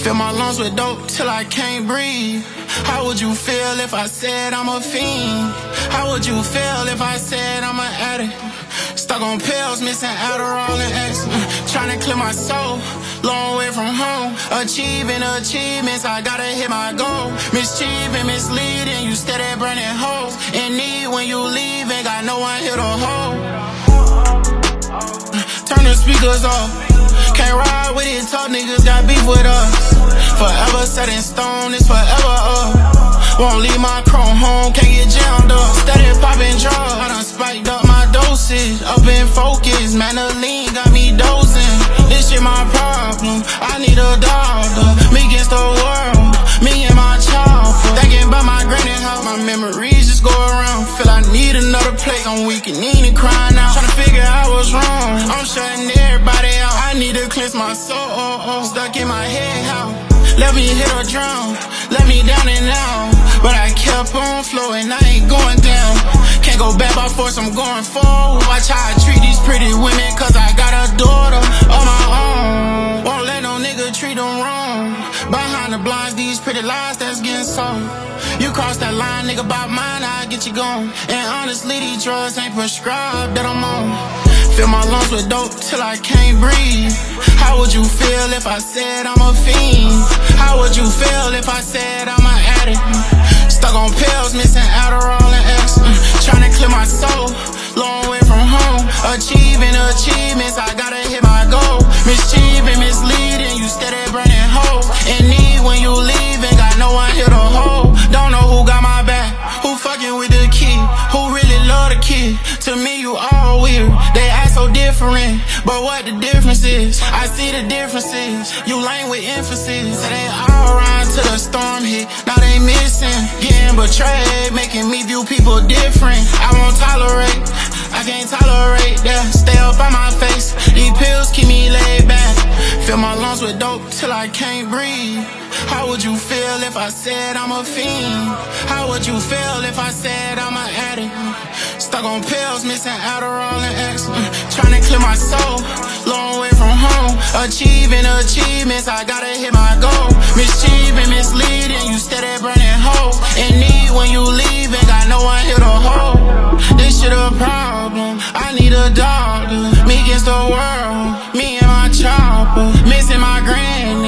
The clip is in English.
Fill my lungs with dope till I can't breathe. How would you feel if I said I'm a fiend? How would you feel if I said I'm an addict? Stuck on pills, missing Adderall and X. Trying to clear my soul, long way from home. Achieving achievements, I gotta hit my goal. Mischieving, misleading, you steady burning holes. In need when you leave, ain't got no one here to hold. Turn the speakers off. Can't ride with it, talk niggas got beef with us. Forever set in stone, it's forever up. Won't leave my chrome home, can't get jammed up. Steady popping drugs, I done spiked up my dosage. Up in focus, Manoline got me dozing. This shit my problem, I need a doctor. Me against the world, me and my chopper. Thinking about my granny house, my memories just go around. Feel I need another plate, I'm weak and need and crying out. Tryna figure out what's wrong, I'm shutting everybody out. I need to cleanse my soul, stuck in my head how. Let me hit or drown, let me down and out. But I kept on flowing, I ain't going down. Can't go back by force, I'm going forward. Watch how I treat these pretty women, cause I got a daughter of my own. Won't let no nigga treat them wrong. Behind the blinds, these pretty lies that's getting sold. You cross that line, nigga, by mine, I'll get you gone. And honestly, these drugs ain't prescribed that I'm on. Fill my lungs with dope till I can't breathe. How would you feel if I said I'm a fiend? How would you feel if I said I'm an addict? Stuck on pills, missing Adderall and X. Tryna clear my soul, long way from home. Achieving achievements, I gotta hit my goal. Mischieving, misleading, you steady burning holes. In need when you leave, ain't got no one here to hold. Don't know who got my back, who fucking with the kid, who really love the kid. To me, you all weird, they act so different, but what the difference is? I see the differences, you lame with emphasis. They all rhyme till the storm hit, now they missing. Getting betrayed, making me view people different. I won't tolerate, I can't tolerate that. Stay up on my face, these pills keep me laid back. Fill my lungs with dope till I can't breathe. How would you feel if I said I'm a fiend? How would you feel if I said I'm an addict? Stuck on pills, missing Adderall and X. Tryna clear my soul, long way from home. Achieving achievements, I gotta hit my goal. Mischieving, misleading, you steady burning holes. In need when you leave, ain't got no one here to hold. This shit a problem, I need a doctor. Me against the world, me and my chopper. Missing my granny,